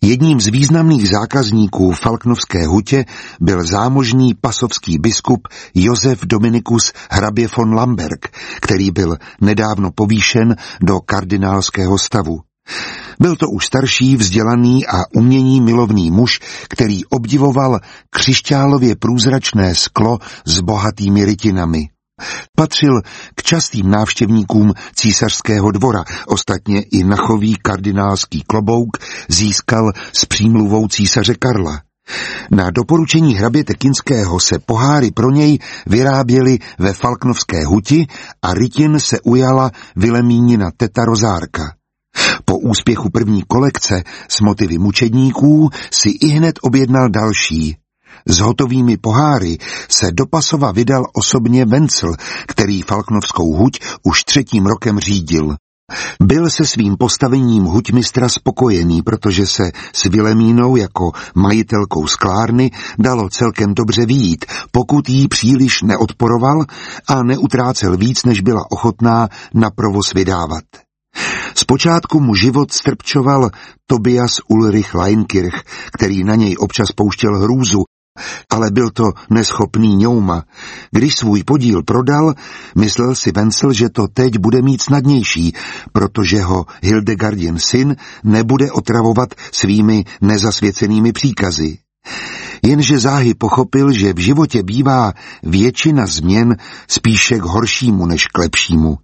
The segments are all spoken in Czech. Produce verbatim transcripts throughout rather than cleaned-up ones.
Jedním z významných zákazníků Falknovské hutě byl zámožný pasovský biskup Josef Dominikus hrabě von Lamberg, který byl nedávno povýšen do kardinálského stavu. Byl to už starší, vzdělaný a umění milovný muž, který obdivoval křišťálově průzračné sklo s bohatými rytinami. Patřil k častým návštěvníkům císařského dvora, ostatně i nachový kardinálský klobouk získal s přímluvou císaře Karla. Na doporučení hraběte Kinského se poháry pro něj vyráběly ve Falknovské huti a rytin se ujala Vilemínina teta Rozárka. Po úspěchu první kolekce s motivy mučedníků si ihned objednal další. S hotovými poháry se do Pasova vydal osobně Vencel, který Falknovskou huť už třetím rokem řídil. Byl se svým postavením huťmistra spokojený, protože se s Vilemínou jako majitelkou sklárny dalo celkem dobře vyjít, pokud jí příliš neodporoval a neutrácel víc, než byla ochotná na provoz vydávat. Zpočátku mu život strpčoval Tobias Ulrich Leinkirch, který na něj občas pouštěl hrůzu, ale byl to neschopný ňouma. Když svůj podíl prodal, myslel si Vencel, že to teď bude mít snadnější, protože ho Hildegardin syn nebude otravovat svými nezasvěcenými příkazy. Jenže záhy pochopil, že v životě bývá většina změn spíše k horšímu než k lepšímu.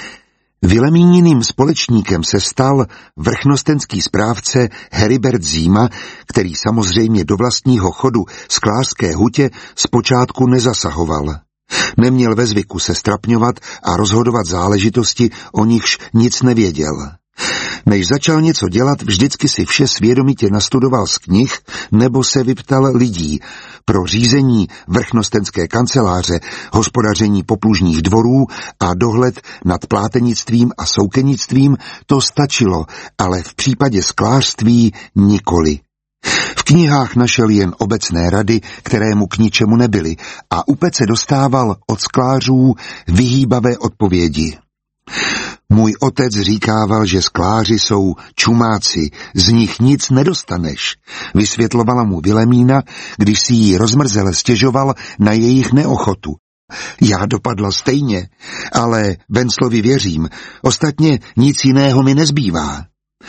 Vilemíniným společníkem se stal vrchnostenský správce Heribert Zima, který samozřejmě do vlastního chodu sklářské hutě zpočátku nezasahoval. Neměl ve zvyku se strapňovat a rozhodovat záležitosti, o nichž nic nevěděl. Než začal něco dělat, vždycky si vše svědomitě nastudoval z knih nebo se vyptal lidí. Pro řízení vrchnostenské kanceláře, hospodaření poplužních dvorů a dohled nad plátenictvím a soukenictvím to stačilo, ale v případě sklářství nikoli. V knihách našel jen obecné rady, které mu k ničemu nebyly, a u pece dostával od sklářů vyhýbavé odpovědi. Můj otec říkával, že skláři jsou čumáci, z nich nic nedostaneš, vysvětlovala mu Vilemína, když si jí rozmrzele stěžoval na jejich neochotu. Já dopadla stejně, ale Venclovi věřím, ostatně nic jiného mi nezbývá.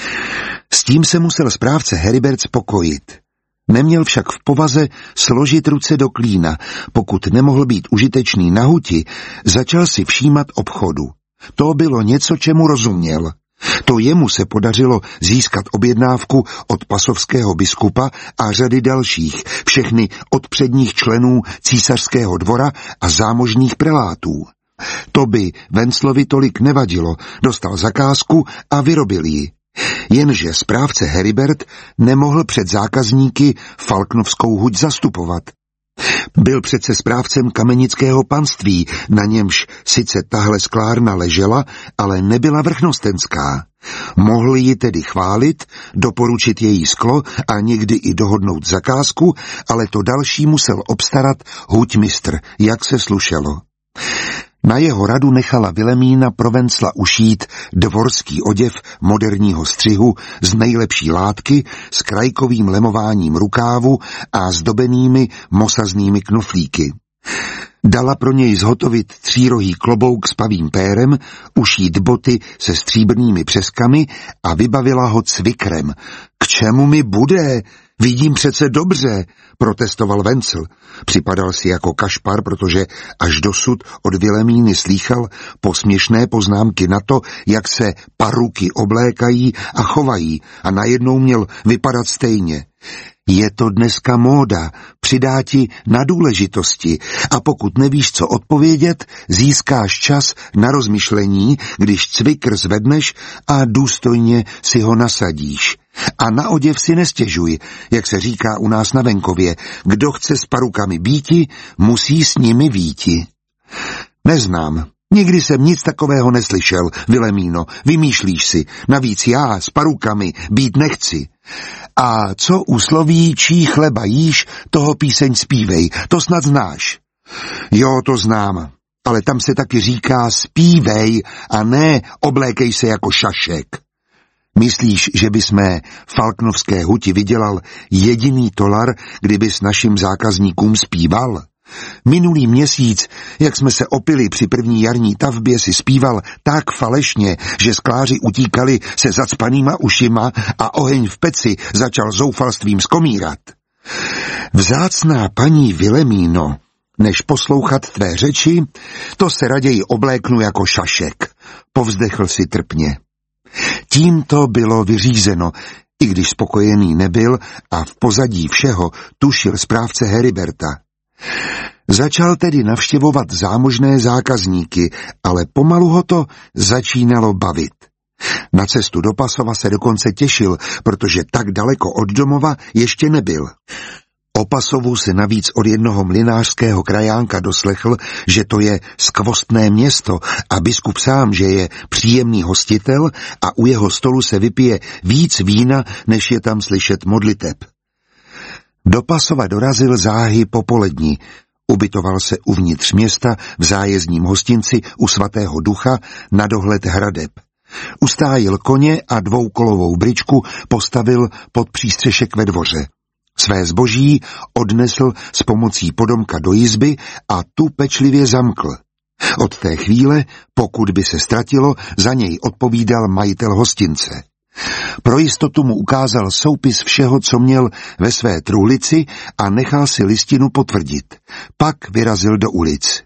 S tím se musel správce Heribert spokojit. Neměl však v povaze složit ruce do klína. Pokud nemohl být užitečný na huti, začal si všímat obchodu. To bylo něco, čemu rozuměl. To jemu se podařilo získat objednávku od pasovského biskupa a řady dalších, všechny od předních členů císařského dvora a zámožných prelátů. To by Venclovi tolik nevadilo, dostal zakázku a vyrobil ji. Jenže správce Heribert nemohl před zákazníky Falknovskou huť zastupovat. Byl přece správcem kamenického panství, na němž sice tahle sklárna ležela, ale nebyla vrchnostenská. Mohl ji tedy chválit, doporučit její sklo a někdy i dohodnout zakázku, ale to další musel obstarat huťmistr, jak se slušelo. Na jeho radu nechala Vilemína pro Vencla ušít dvorský oděv moderního střihu z nejlepší látky s krajkovým lemováním rukávu a zdobenými mosaznými knoflíky. Dala pro něj zhotovit třírohý klobouk s pavým pérem, ušít boty se stříbrnými přeskami a vybavila ho cvikrem. K čemu mi bude? Vidím přece dobře, protestoval Vencel. Připadal si jako kašpar, protože až dosud od Vilemíny slýchal posměšné poznámky na to, jak se paruky oblékají a chovají, a najednou měl vypadat stejně. Je to dneska móda, přidá ti na důležitosti a pokud nevíš, co odpovědět, získáš čas na rozmyšlení, když cvikr zvedneš a důstojně si ho nasadíš. A na oděv si nestěžuj, jak se říká u nás na venkově, kdo chce s parukami býti, musí s nimi výti. Neznám. Nikdy jsem nic takového neslyšel, Vilemíno, vymýšlíš si, navíc já s parukami být nechci. A co úsloví, čí chleba jíš, toho píseň zpívej, to snad znáš. Jo, to znám, ale tam se taky říká zpívej a ne oblékej se jako šašek. Myslíš, že bys mé falknovské huti vydělal jediný tolar, kdyby s našim zákazníkům zpíval? Minulý měsíc, jak jsme se opili při první jarní tavbě, si zpíval tak falešně, že skláři utíkali se zacpanýma ušima a oheň v peci začal zoufalstvím skomírat. Vzácná paní Vilemíno, než poslouchat tvé řeči, to se raději obléknu jako šašek, povzdechl si trpně. Tím to bylo vyřízeno, i když spokojený nebyl a v pozadí všeho tušil správce Heriberta. Začal tedy navštěvovat zámožné zákazníky, ale pomalu ho to začínalo bavit. Na cestu do Pasova se dokonce těšil, protože tak daleko od domova ještě nebyl. O Pasovu se navíc od jednoho mlynářského krajánka doslechl, že to je skvostné město a biskup sám, že je příjemný hostitel a u jeho stolu se vypije víc vína, než je tam slyšet modliteb. Do Pasova dorazil záhy popolední. Ubytoval se uvnitř města v zájezdním hostinci u Svatého Ducha na dohled hradeb. Ustájil koně a dvoukolovou bryčku postavil pod přístřešek ve dvoře. Své zboží odnesl s pomocí podomka do jizby a tu pečlivě zamkl. Od té chvíle, pokud by se ztratilo, za něj odpovídal majitel hostince. Pro jistotu mu ukázal soupis všeho, co měl ve své truhlici a nechal si listinu potvrdit. Pak vyrazil do ulic.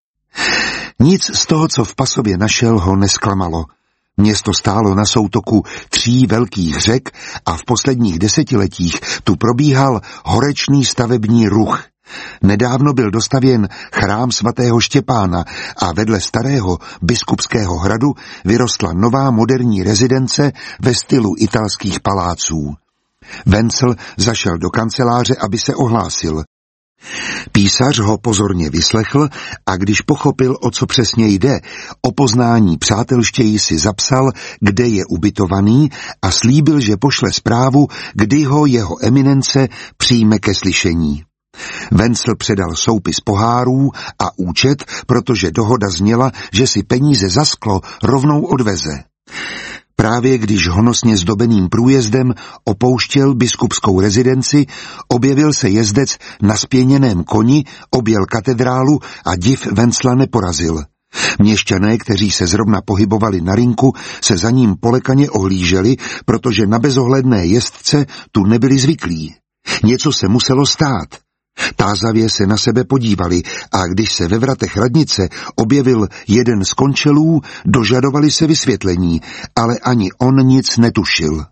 Nic z toho, co v Pasově našel, ho nesklamalo. Město stálo na soutoku tří velkých řek a v posledních desetiletích tu probíhal horečný stavební ruch. Nedávno byl dostavěn chrám svatého Štěpána a vedle starého biskupského hradu vyrostla nová moderní rezidence ve stylu italských paláců. Wenzel zašel do kanceláře, aby se ohlásil. Písař ho pozorně vyslechl a když pochopil, o co přesně jde, o poznání přátelštěji si zapsal, kde je ubytovaný a slíbil, že pošle zprávu, kdy ho jeho eminence přijme ke slyšení. Wenzel předal soupis pohárů a účet, protože dohoda zněla, že si peníze za sklo rovnou odveze. Právě když honosně zdobeným průjezdem opouštěl biskupskou rezidenci, objevil se jezdec na spěněném koni, objel katedrálu a div Wenzla neporazil. Měšťané, kteří se zrovna pohybovali na rinku, se za ním polekaně ohlíželi, protože na bezohledné jezdce tu nebyli zvyklí. Něco se muselo stát. Tázavě se na sebe podívali a když se ve vratech radnice objevil jeden z končelů, dožadovali se vysvětlení, ale ani on nic netušil.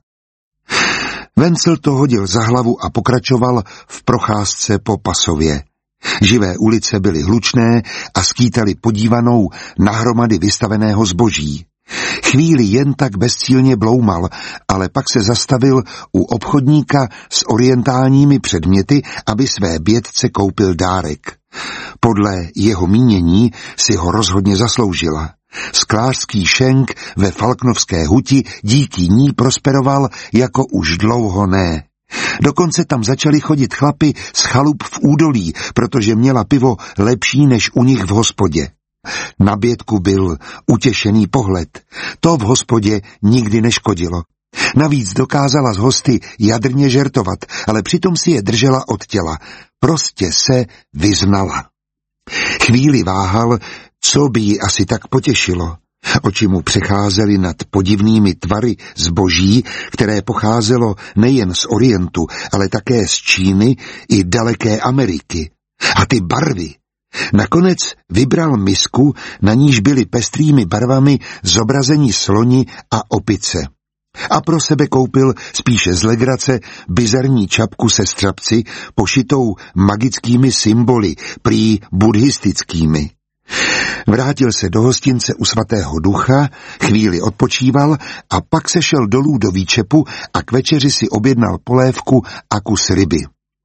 Wenzel to hodil za hlavu a pokračoval v procházce po Pasově. Živé ulice byly hlučné a skýtaly podívanou na hromady vystaveného zboží. Chvíli jen tak bezcílně bloumal, ale pak se zastavil u obchodníka s orientálními předměty, aby své bědce koupil dárek. Podle jeho mínění si ho rozhodně zasloužila. Sklářský šenk ve Falknovské huti díky ní prosperoval jako už dlouho ne. Dokonce tam začali chodit chlapi z chalup v údolí, protože měla pivo lepší než u nich v hospodě. Na bědku byl utěšený pohled. To v hospodě nikdy neškodilo. Navíc dokázala z hosty jadrně žertovat, ale přitom si je držela od těla. Prostě se vyznala. Chvíli váhal, co by ji asi tak potěšilo. Oči mu přecházely nad podivnými tvary zboží, které pocházelo nejen z Orientu, ale také z Číny i daleké Ameriky. A ty barvy! Nakonec vybral misku, na níž byly pestrými barvami zobrazení sloni a opice. A pro sebe koupil spíše z legrace bizarní čapku se střapci, pošitou magickými symboly, prý buddhistickými. Vrátil se do hostince u Svatého Ducha, chvíli odpočíval a pak se šel dolů do výčepu a k večeři si objednal polévku a kus ryby.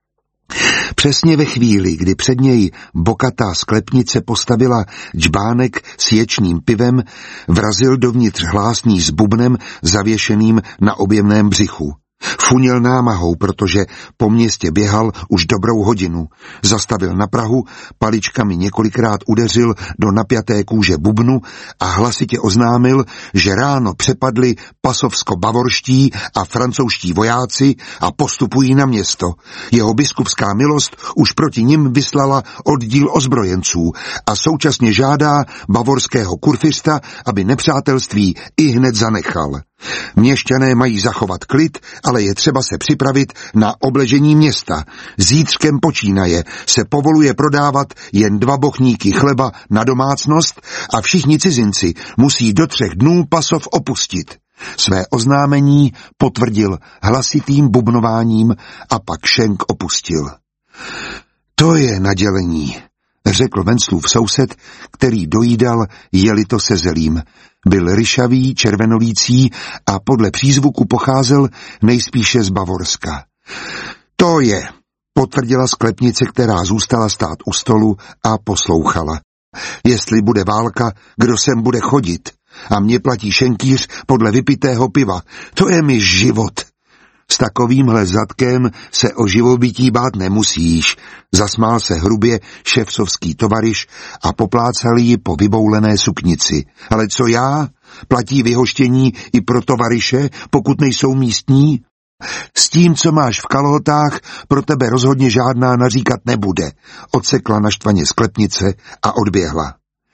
Přesně ve chvíli, kdy před něj bokatá sklepnice postavila džbánek s ječným pivem, vrazil dovnitř hlásný s bubnem zavěšeným na objemném břichu. Funěl námahou, protože po městě běhal už dobrou hodinu. Zastavil na prahu, paličkami několikrát udeřil do napjaté kůže bubnu a hlasitě oznámil, že ráno přepadli pasovsko-bavorští a francouzští vojáci a postupují na město. Jeho biskupská milost už proti nim vyslala oddíl ozbrojenců a současně žádá bavorského kurfiřta, aby nepřátelství ihned zanechal. Měšťané mají zachovat klid, ale je třeba se připravit na obležení města. Zítřkem počínaje se povoluje prodávat jen dva bochníky chleba na domácnost a všichni cizinci musí do třech dnů Pasov opustit. Své oznámení potvrdil hlasitým bubnováním a pak Šenk opustil. To je nadělení, řekl Venclův soused, který dojídal jelito se zelím. Byl ryšavý, červenolící a podle přízvuku pocházel nejspíše z Bavorska. To je, potvrdila sklepnice, která zůstala stát u stolu a poslouchala. Jestli bude válka, kdo sem bude chodit? A mě platí šenkýř podle vypitého piva. To je mi život. S takovýmhle zadkem se o živobytí bát nemusíš, zasmál se hrubě šefcovský tovariš a poplácal ji po vyboulené suknici. Ale co já? Platí vyhoštění i pro tovariše, pokud nejsou místní? S tím, co máš v kalhotách, pro tebe rozhodně žádná naříkat nebude, odsekla naštvaně sklepnice a odběhla.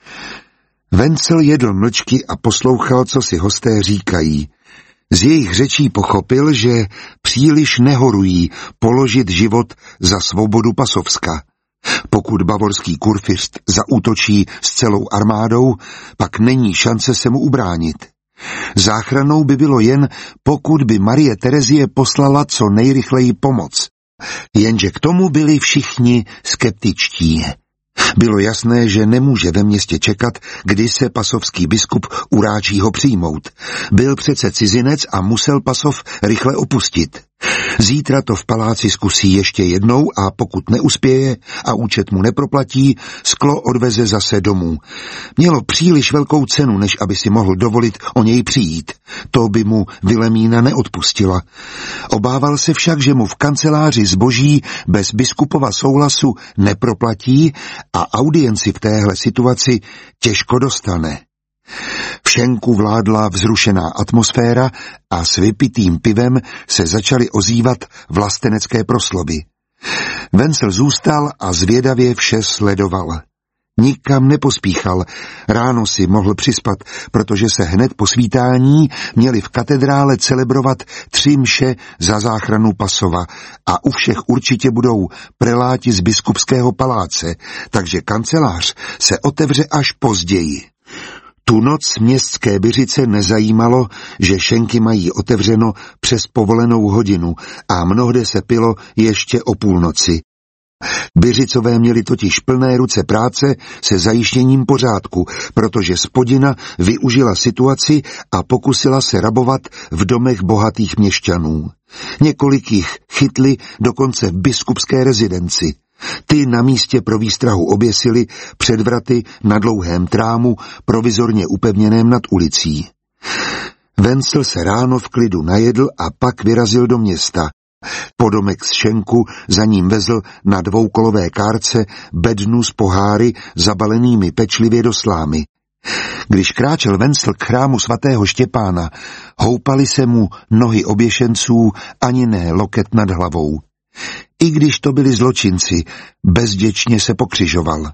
Vencel jedl mlčky a poslouchal, co si hosté říkají. Z jejich řečí pochopil, že příliš nehorují položit život za svobodu Pasovska. Pokud bavorský kurfiřt zaútočí s celou armádou, pak není šance se mu ubránit. Záchranou by bylo jen, pokud by Marie Terezie poslala co nejrychleji pomoc. Jenže k tomu byli všichni skeptičtí. Bylo jasné, že nemůže ve městě čekat, kdy se pasovský biskup uráčí ho přijmout. Byl přece cizinec a musel Pasov rychle opustit. Zítra to v paláci zkusí ještě jednou a pokud neuspěje a účet mu neproplatí, sklo odveze zase domů. Mělo příliš velkou cenu, než aby si mohl dovolit o něj přijít. To by mu Vilemína neodpustila. Obával se však, že mu v kanceláři zboží bez biskupova souhlasu neproplatí a audienci v téhle situaci těžko dostane. V Šenku vládla vzrušená atmosféra a s vypitým pivem se začaly ozývat vlastenecké proslovy. Vencel zůstal a zvědavě vše sledoval. Nikam nepospíchal, ráno si mohl přispat, protože se hned po svítání měli v katedrále celebrovat tři mše za záchranu Pasova a u všech určitě budou preláti z biskupského paláce, takže kancelář se otevře až později. Tu noc městské Byřice nezajímalo, že šenky mají otevřeno přes povolenou hodinu a mnohde se pilo ještě o půlnoci. Byřicové měli totiž plné ruce práce se zajištěním pořádku, protože spodina využila situaci a pokusila se rabovat v domech bohatých měšťanů. Několik jich chytli dokonce v biskupské rezidenci. Ty na místě pro výstrahu oběsili před vraty na dlouhém trámu, provizorně upevněném nad ulicí. Vencel se ráno v klidu najedl a pak vyrazil do města. Podomek z Šenku za ním vezl na dvoukolové kárce bednu s poháry zabalenými pečlivě do slámy. Když kráčel Vencel k chrámu svatého Štěpána, houpaly se mu nohy oběšenců, ani ne loket nad hlavou. I když to byli zločinci, bezděčně se pokřižoval.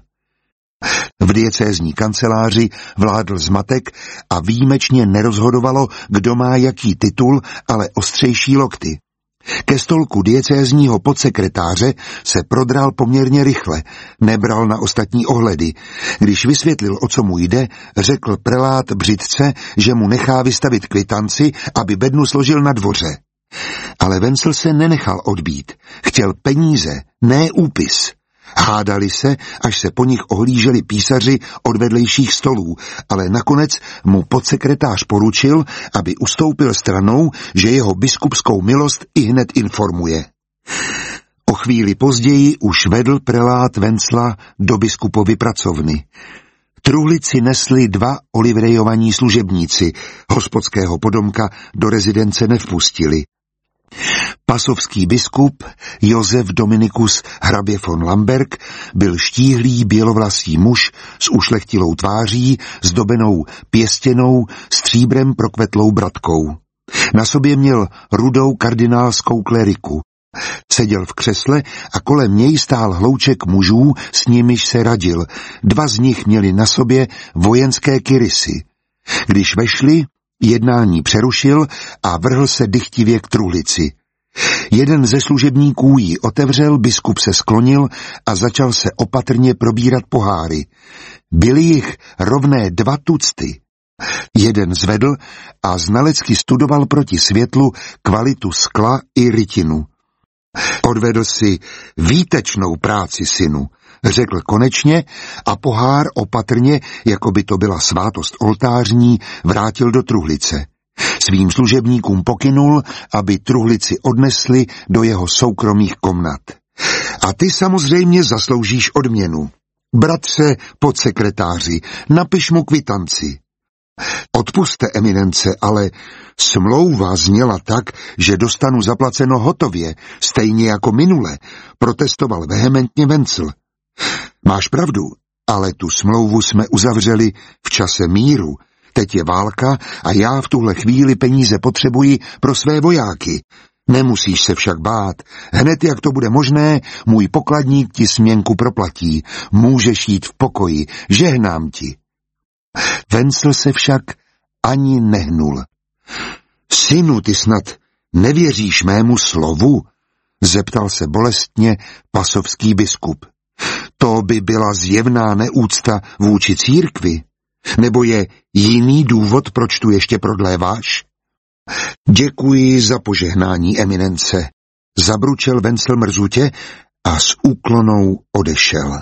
V diecézní kanceláři vládl zmatek a výjimečně nerozhodovalo, kdo má jaký titul, ale ostřejší lokty. Ke stolku diecézního podsekretáře se prodral poměrně rychle, nebral na ostatní ohledy. Když vysvětlil, o co mu jde, řekl prelát Břitce, že mu nechá vystavit kvitanci, aby bednu složil na dvoře. Ale Vencel se nenechal odbít. Chtěl peníze, ne úpis. Hádali se, až se po nich ohlíželi písaři od vedlejších stolů, ale nakonec mu podsekretář poručil, aby ustoupil stranou, že jeho biskupskou milost ihned informuje. O chvíli později už vedl prelát Vencla do biskupovy pracovny. Truhlici nesli dva olivrejovaní služebníci, hospodského podomka do rezidence nevpustili. Pasovský biskup Josef Dominikus hrabě von Lamberg byl štíhlý bělovlasý muž s ušlechtilou tváří, zdobenou pěstěnou, stříbrem prokvetlou bratkou. Na sobě měl rudou kardinálskou kleriku. Seděl v křesle a kolem něj stál hlouček mužů, s nimiž se radil. Dva z nich měli na sobě vojenské kirysy. Když vešli, jednání přerušil a vrhl se dychtivě k truhlici. Jeden ze služebníků ji otevřel, biskup se sklonil a začal se opatrně probírat poháry. Byly jich rovné dva tucty. Jeden zvedl a znalecky studoval proti světlu kvalitu skla i rytinu. Odvedl si výtečnou práci, synu, řekl konečně a pohár opatrně, jako by to byla svátost oltářní, vrátil do truhlice. Svým služebníkům pokynul, aby truhlici odnesli do jeho soukromých komnat. A ty samozřejmě zasloužíš odměnu. Bratře podsekretáři, napiš mu kvitanci. Odpusťte, eminence, ale smlouva zněla tak, že dostanu zaplaceno hotově, stejně jako minule, protestoval vehementně Wenzel. Máš pravdu, ale tu smlouvu jsme uzavřeli v čase míru. Teď je válka a já v tuhle chvíli peníze potřebuji pro své vojáky. Nemusíš se však bát. Hned jak to bude možné, můj pokladník ti směnku proplatí. Můžeš jít v pokoji. Žehnám ti. Wenzel se však ani nehnul. Synu, ty snad nevěříš mému slovu? Zeptal se bolestně pasovský biskup. To by byla zjevná neúcta vůči církvi. Nebo je jiný důvod, proč tu ještě prodléváš? Děkuji za požehnání, eminence, zabručel Wenzel mrzutě a s úklonou odešel.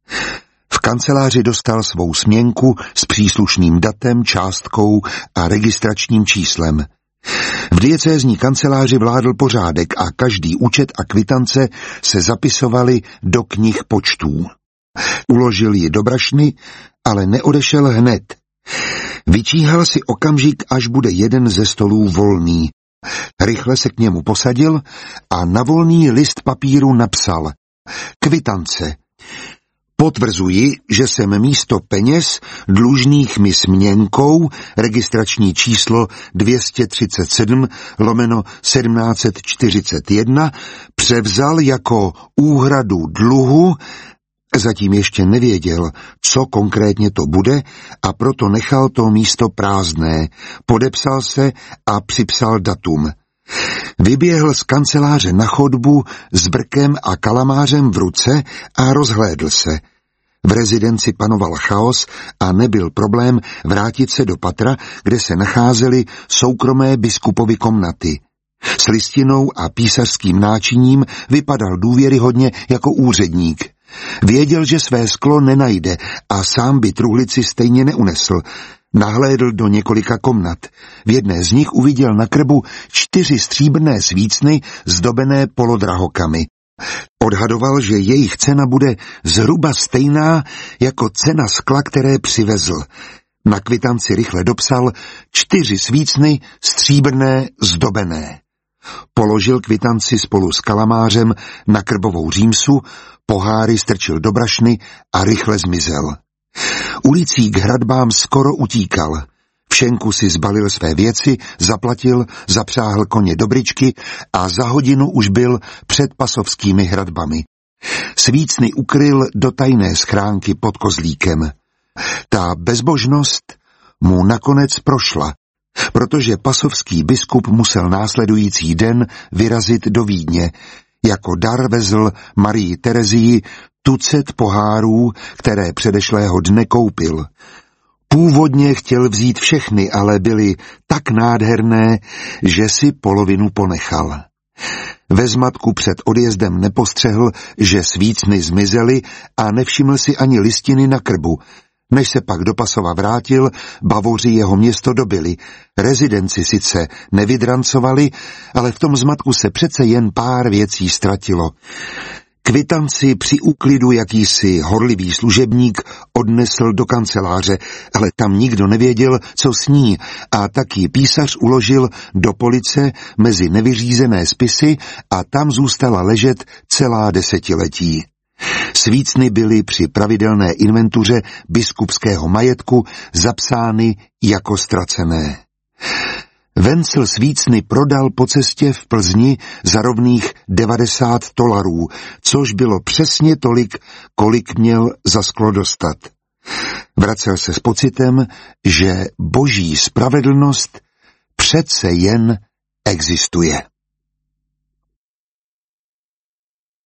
V kanceláři dostal svou směnku s příslušným datem, částkou a registračním číslem. V diecézní kanceláři vládl pořádek a každý účet a kvitance se zapisovaly do knih počtů. Uložil ji do brašny, ale neodešel hned. Vyčíhal si okamžik, až bude jeden ze stolů volný. Rychle se k němu posadil a na volný list papíru napsal: Kvitance. Potvrzuji, že jsem místo peněz dlužných mi směnkou, registrační číslo dvě stě třicet sedm lomeno sedmnáct set čtyřicet jedna, převzal jako úhradu dluhu. Zatím ještě nevěděl, co konkrétně to bude, a proto nechal to místo prázdné, podepsal se a připsal datum. Vyběhl z kanceláře na chodbu s brkem a kalamářem v ruce a rozhlédl se. V rezidenci panoval chaos a nebyl problém vrátit se do patra, kde se nacházely soukromé biskupovy komnaty. S listinou a písařským náčiním vypadal důvěryhodně jako úředník. Věděl, že své sklo nenajde a sám by truhlici stejně neunesl. Nahlédl do několika komnat. V jedné z nich uviděl na krbu čtyři stříbrné svícny zdobené polodrahokami. Odhadoval, že jejich cena bude zhruba stejná jako cena skla, které přivezl. Na kvitanci rychle dopsal čtyři svícny stříbrné zdobené. Položil kvitanci spolu s kalamářem na krbovou římsu, poháry strčil do brašny a rychle zmizel. Ulicí k hradbám skoro utíkal. V šenku si zbalil své věci, zaplatil, zapřáhl koně do bryčky a za hodinu už byl před pasovskými hradbami. Svícny ukryl do tajné schránky pod kozlíkem. Ta bezbožnost mu nakonec prošla, protože pasovský biskup musel následující den vyrazit do Vídně. Jako dar vezl Marii Terezii tucet pohárů, které předešlého dne koupil. Původně chtěl vzít všechny, ale byly tak nádherné, že si polovinu ponechal. Ve zmatku před odjezdem nepostřehl, že svícny zmizely a nevšiml si ani listiny na krbu. Než se pak do Pasova vrátil, Bavoři jeho město dobili. Rezidenci sice nevydrancovali, ale v tom zmatku se přece jen pár věcí ztratilo. Kvitanci při úklidu jakýsi horlivý služebník odnesl do kanceláře, ale tam nikdo nevěděl, co s ní, a taky písař uložil do police mezi nevyřízené spisy a tam zůstala ležet celá desetiletí. Svícny byly při pravidelné inventuře biskupského majetku zapsány jako ztracené. Vencel svícny prodal po cestě v Plzni za rovných devadesát tolarů, což bylo přesně tolik, kolik měl za sklo dostat. Vracel se s pocitem, že boží spravedlnost přece jen existuje.